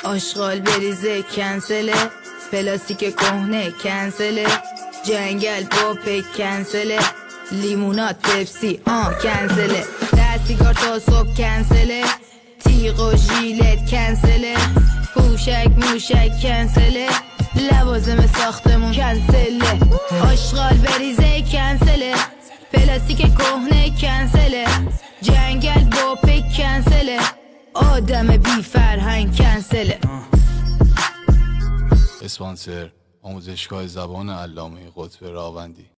آشغال بریزه کنسله، پلاستیک کهنه کنسله، جنگل پاپ کنسله، لیمونات پپسی کنسله، ده سیگار تا صبح کنسله، تیغ و ژیلت کنسله، پوشک موشک کنسله، لوازم ساختمون کنسله، آشغال بریزه کنسله، پلاستیک کهنه کنسله، جنگل پاپ کنسله، آدم بی فرهنگ کنسله. اسپانسر آموزشگاه زبان علامه قطب راوندی.